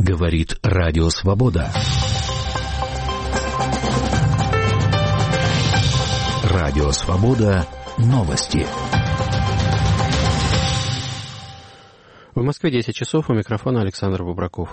Говорит Радио Свобода. Радио Свобода. Новости. В Москве 10 часов. У микрофона Александр Бубраков.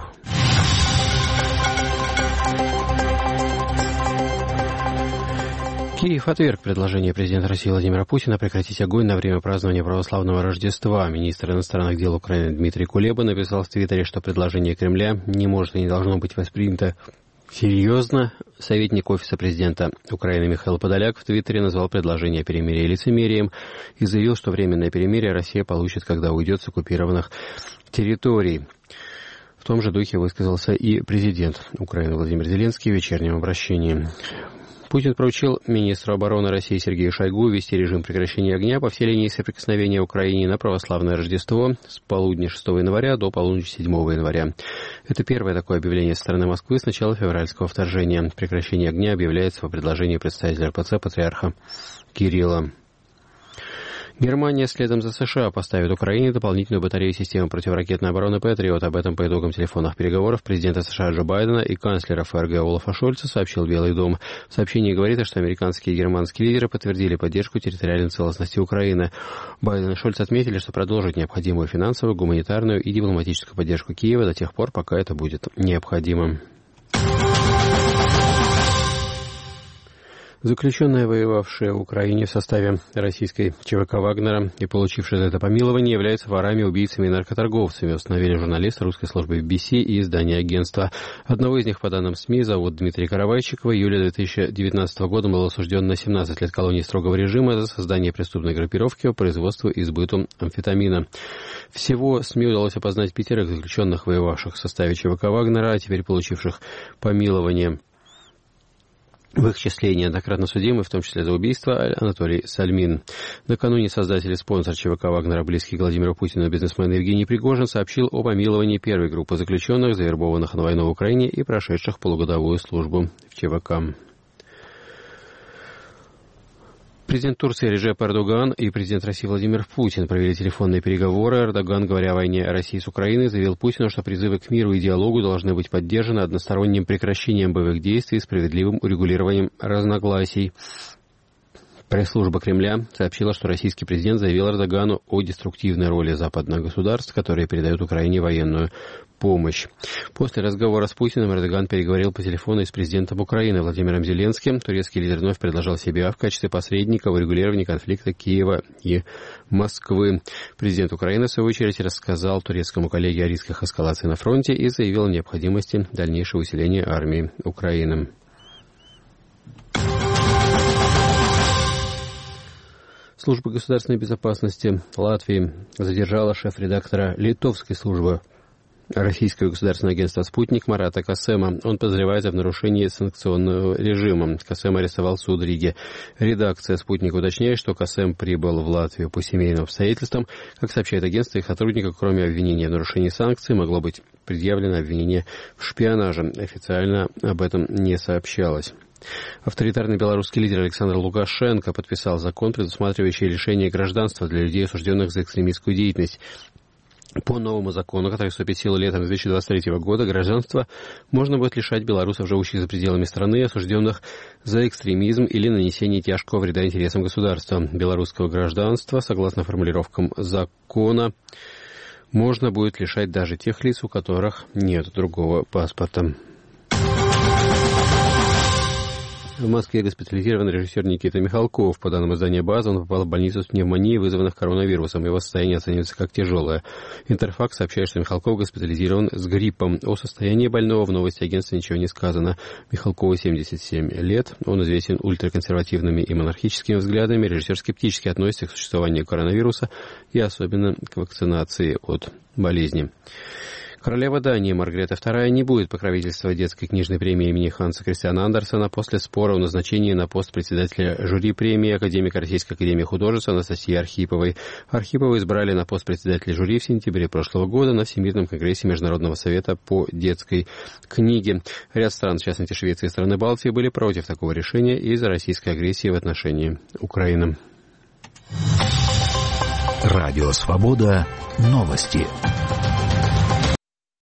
Киев отверг предложение президента России Владимира Путина прекратить огонь на время празднования православного Рождества. Министр иностранных дел Украины Дмитрий Кулеба написал в Твиттере, что предложение Кремля не может и не должно быть воспринято серьезно. Советник Офиса президента Украины Михаил Подоляк в Твиттере назвал предложение перемирия лицемерием и заявил, что временное перемирие Россия получит, когда уйдет с оккупированных территорий. В том же духе высказался и президент Украины Владимир Зеленский в вечернем обращении. Путин поручил министру обороны России Сергею Шойгу ввести режим прекращения огня по всей линии соприкосновения в Украине на православное Рождество с полудня 6 января до полуночи 7 января. Это первое такое объявление со стороны Москвы с начала февральского вторжения. Прекращение огня объявляется по предложению представителя РПЦ патриарха Кирилла. Германия следом за США поставит Украине дополнительную батарею системы противоракетной обороны «Патриот». Об этом по итогам телефонных переговоров президента США Джо Байдена и канцлера ФРГ Олафа Шольца сообщил Белый дом. В сообщении говорится, что американские и германские лидеры подтвердили поддержку территориальной целостности Украины. Байден и Шольц отметили, что продолжат необходимую финансовую, гуманитарную и дипломатическую поддержку Киева до тех пор, пока это будет необходимо. Заключенные, воевавшие в Украине в составе российской ЧВК «Вагнера» и получившие за это помилование, являются ворами, убийцами и наркоторговцами, установили журналисты русской службы BBC и издания агентства. Одного из них, по данным СМИ, зовут Дмитрий Каравайчик. В июле 2019 года был осужден на 17 лет колонии строгого режима за создание преступной группировки по производству и сбыту амфетамина. Всего СМИ удалось опознать 5 заключенных, воевавших в составе ЧВК «Вагнера», а теперь получивших помилование. В их числе неоднократно судимый, в том числе за убийство, Анатолий Сальмин. Накануне создатель и спонсор ЧВК «Вагнера», близкий к Владимиру Путину, бизнесмен Евгений Пригожин, сообщил о помиловании первой группы заключенных, завербованных на войну в Украине и прошедших полугодовую службу в ЧВК. Президент Турции Реджеп Эрдоган и президент России Владимир Путин провели телефонные переговоры. Эрдоган, говоря о войне России с Украиной, заявил Путину, что призывы к миру и диалогу должны быть поддержаны односторонним прекращением боевых действий и справедливым урегулированием разногласий. Пресс-служба Кремля сообщила, что российский президент заявил Эрдогану о деструктивной роли западных государств, которые передают Украине военную помощь. После разговора с Путиным Эрдоган переговорил по телефону с президентом Украины Владимиром Зеленским. Турецкий лидер вновь предложил себя в качестве посредника в урегулировании конфликта Киева и Москвы. Президент Украины, в свою очередь, рассказал турецкому коллеге о рисках эскалации на фронте и заявил о необходимости дальнейшего усиления армии Украины. Служба государственной безопасности Латвии задержала шеф-редактора литовской службы российского государственного агентства «Спутник» Марата Касема. Он подозревается в нарушении санкционного режима. Касем арестовал суд Риги. Редакция «Спутника» уточняет, что Касем прибыл в Латвию по семейным обстоятельствам. Как сообщает агентство, их сотрудникам, кроме обвинения в нарушении санкций, могло быть предъявлено обвинение в шпионаже. Официально об этом не сообщалось. Авторитарный белорусский лидер Александр Лукашенко подписал закон, предусматривающий лишение гражданства для людей, осужденных за экстремистскую деятельность. По новому закону, который вступит в силу летом 2023 года, гражданство можно будет лишать белорусов, живущих за пределами страны, осужденных за экстремизм или нанесение тяжкого вреда интересам государства. Белорусского гражданства, согласно формулировкам закона, можно будет лишать даже тех лиц, у которых нет другого паспорта. В Москве госпитализирован режиссер Никита Михалков. По данным издания «База», он попал в больницу с пневмонией, вызванных коронавирусом. Его состояние оценивается как тяжелое. Интерфакс сообщает, что Михалков госпитализирован с гриппом. О состоянии больного в новости агентства ничего не сказано. Михалкову 77 лет. Он известен ультраконсервативными и монархическими взглядами. Режиссер скептически относится к существованию коронавируса и особенно к вакцинации от болезни. Королева Дании Маргрета II не будет покровительствовать детской книжной премии имени Ханса Кристиана Андерсена после спора о назначении на пост председателя жюри премии академика Российской академии художеств Анастасии Архиповой. Архипову избрали на пост председателя жюри в сентябре прошлого года на Всемирном конгрессе Международного совета по детской книге. Ряд стран, в частности Швеция и страны Балтии, были против такого решения из-за российской агрессии в отношении Украины. Радио Свобода. Новости.